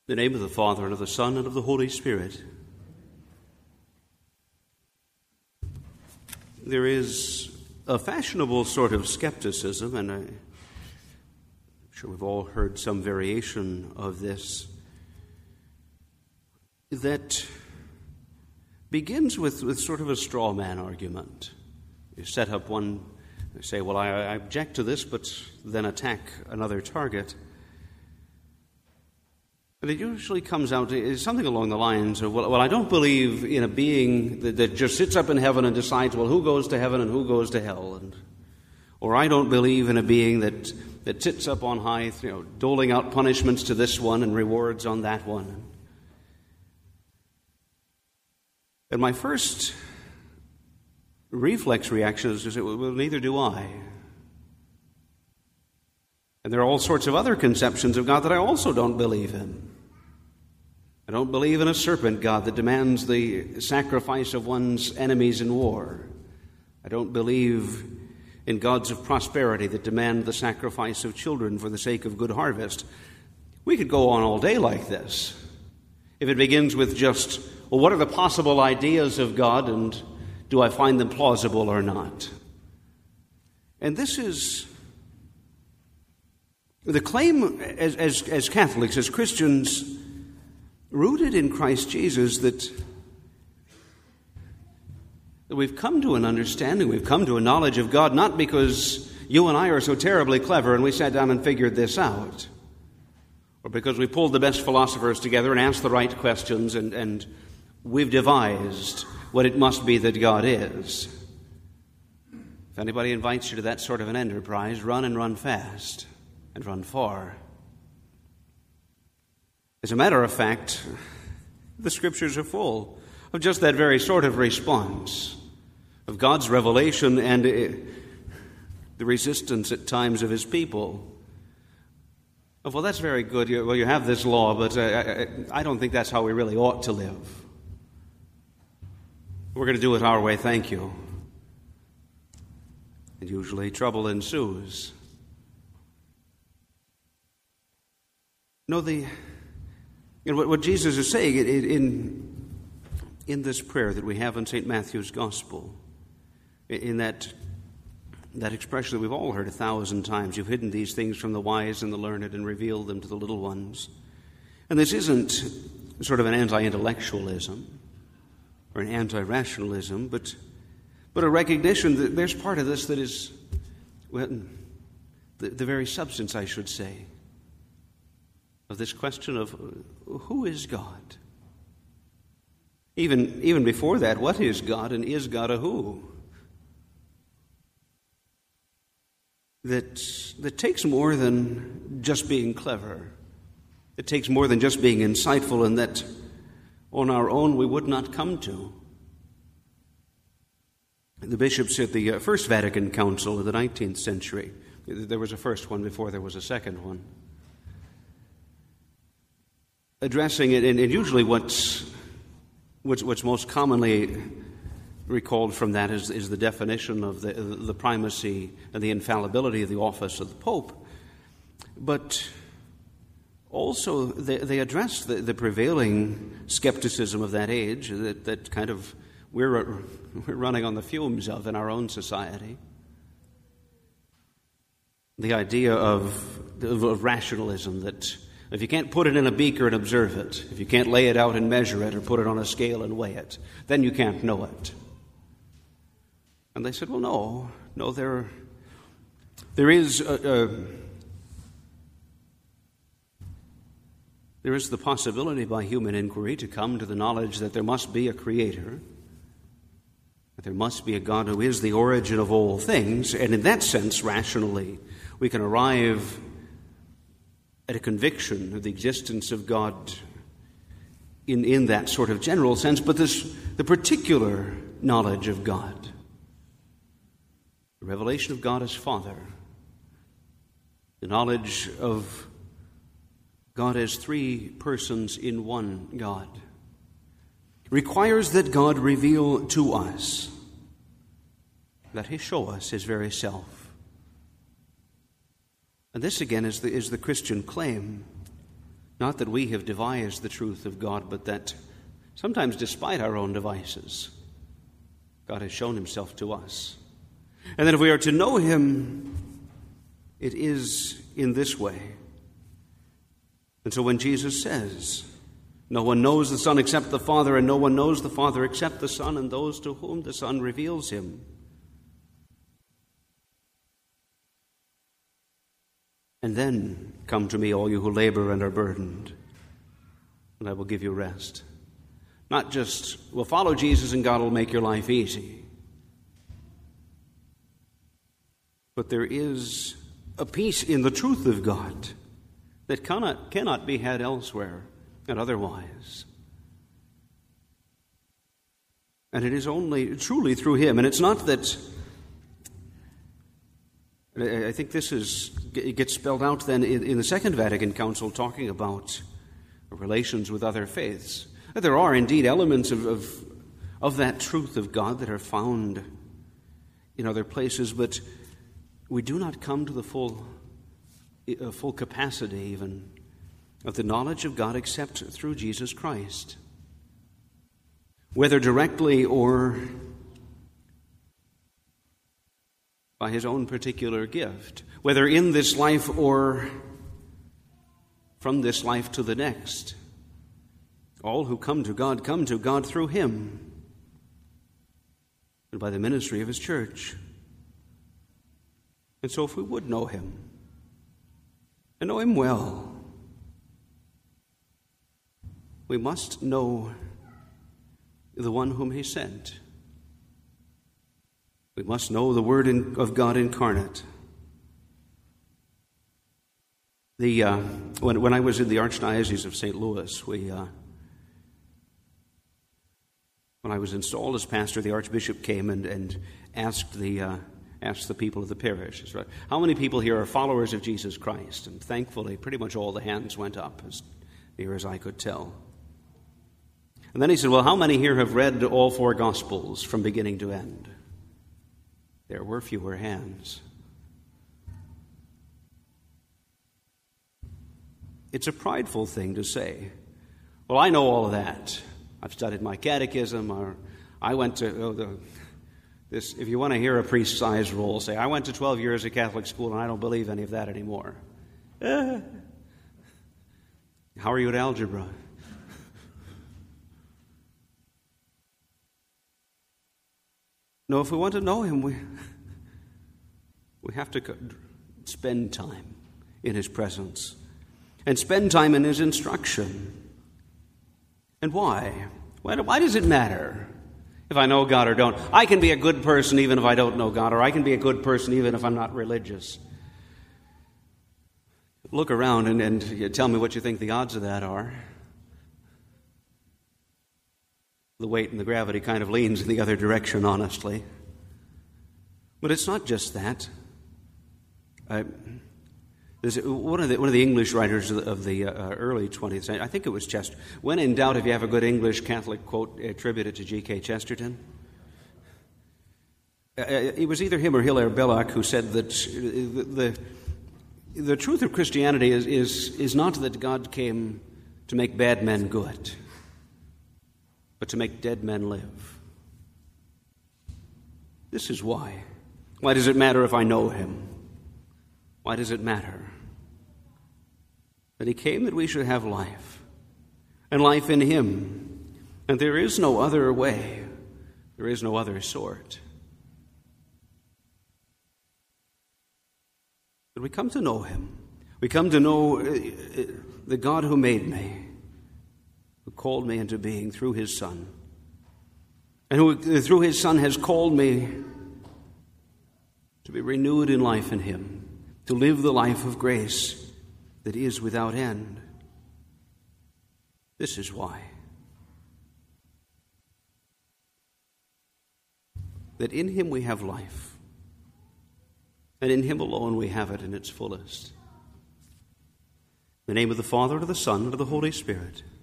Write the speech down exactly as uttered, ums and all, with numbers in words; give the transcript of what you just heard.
In the name of the Father, and of the Son, and of the Holy Spirit. There is a fashionable sort of skepticism, and I'm sure we've all heard some variation of this, that begins with, with sort of a straw man argument. You set up one, you say, well, I, I object to this, but then attack another target. But it usually comes out as something along the lines of, well, well, I don't believe in a being that, that just sits up in heaven and decides, well, who goes to heaven and who goes to hell. And, or I don't believe in a being that, that sits up on high, you know, doling out punishments to this one and rewards on that one. And my first reflex reaction is to say, well, neither do I. And there are all sorts of other conceptions of God that I also don't believe in. I don't believe in a serpent God that demands the sacrifice of one's enemies in war. I don't believe in gods of prosperity that demand the sacrifice of children for the sake of good harvest. We could go on all day like this. If it begins with just, well, what are the possible ideas of God, and do I find them plausible or not? And this is the claim as, as, as Catholics, as Christians, rooted in Christ Jesus, that, that we've come to an understanding, we've come to a knowledge of God, not because you and I are so terribly clever and we sat down and figured this out, or because we pulled the best philosophers together and asked the right questions and, and we've devised what it must be that God is. If anybody invites you to that sort of an enterprise, run and run fast. And run far. As a matter of fact, the Scriptures are full of just that very sort of response, of God's revelation and the resistance at times of His people. Of, well, that's very good. You, well, you have this law, but uh, I, I don't think that's how we really ought to live. We're going to do it our way, thank you. And usually trouble ensues. No, the you know, what, what Jesus is saying in, in in this prayer that we have in Saint Matthew's Gospel, in that that expression that we've all heard a thousand times, you've hidden these things from the wise and the learned and revealed them to the little ones. And this isn't sort of an anti-intellectualism or an anti-rationalism, but but a recognition that there's part of this that is, well, the, the very substance, I should say, of this question of who is God? Even, even before that, what is God, and is God a who? That, that takes more than just being clever. It takes more than just being insightful, and that on our own we would not come to. The bishops at the First Vatican Council of the nineteenth century, there was a first one before there was a second one, addressing it, and usually what's, what's, what's most commonly recalled from that is, is the definition of the, the primacy and the infallibility of the office of the Pope. But also they, they address the, the prevailing skepticism of that age that, that kind of we're, we're running on the fumes of in our own society. The idea of, of rationalism, that if you can't put it in a beaker and observe it, if you can't lay it out and measure it or put it on a scale and weigh it, then you can't know it. And they said, well, no, no, there, there is a, a, there is the possibility by human inquiry to come to the knowledge that there must be a creator, that there must be a God who is the origin of all things, and in that sense, rationally, we can arrive at a conviction of the existence of God in, in that sort of general sense, but this the particular knowledge of God, the revelation of God as Father, the knowledge of God as three persons in one God, requires that God reveal to us, that He show us His very self. And this again is the, is the Christian claim, Not that we have devised the truth of God, but that sometimes despite our own devices, God has shown himself to us. And that if we are to know him, it is in this way. And so when Jesus says, no one knows the Son except the Father, and no one knows the Father except the Son and those to whom the Son reveals him, and then come to me, all you who labor and are burdened, and I will give you rest. Not just, well, follow Jesus and God will make your life easy. But there is a peace in the truth of God that cannot, cannot be had elsewhere and otherwise. And it is only truly through him. And it's not that, I think this is, it gets spelled out then in, in the Second Vatican Council talking about relations with other faiths. There are indeed elements of, of, of that truth of God that are found in other places, but we do not come to the full, uh, full capacity even of the knowledge of God except through Jesus Christ. Whether directly or by his own particular gift, whether in this life or from this life to the next. All who come to God come to God through him and by the ministry of his church. And so if we would know him and know him well, we must know the one whom he sent. We must know the Word of God incarnate. The uh, when when I was in the Archdiocese of Saint Louis, we uh, when I was installed as pastor, the Archbishop came and, and asked the uh, asked the people of the parish, how many people here are followers of Jesus Christ? And thankfully, pretty much all the hands went up, as near as I could tell. And then he said, well, how many here have read all four Gospels from beginning to end? There were fewer hands. It's a prideful thing to say, well, I know all of that. I've studied my catechism, or I went to, oh, the, this. If you want to hear a priest-sized role, say, I went to twelve years of Catholic school and I don't believe any of that anymore. Eh. How are you at algebra? No, if we want to know him, we, we have to spend time in his presence and spend time in his instruction. And why? Why, why does it matter if I know God or don't? I can be a good person even if I don't know God, or I can be a good person even if I'm not religious. Look around and, and you tell me what you think the odds of that are. The weight and the gravity kind of leans in the other direction, honestly. But it's not just that. I, there's one of the one of the English writers of the, of the uh, early twentieth century, I think it was Chester. When in doubt, if you have a good English Catholic quote, attribute it to G K Chesterton. Uh, it was either him or Hilaire Belloc who said that the the, the truth of Christianity is, is is not that God came to make bad men good, but to make dead men live. This is why. Why does it matter if I know him? Why does it matter? That he came that we should have life, and life in him. And there is no other way. There is no other sort. But we come to know him. We come to know the God who made me, who called me into being through his Son, and who through his Son has called me to be renewed in life in him, to live the life of grace that is without end. This is why. That in him we have life, and in him alone we have it in its fullest. In the name of the Father, and of the Son, and of the Holy Spirit.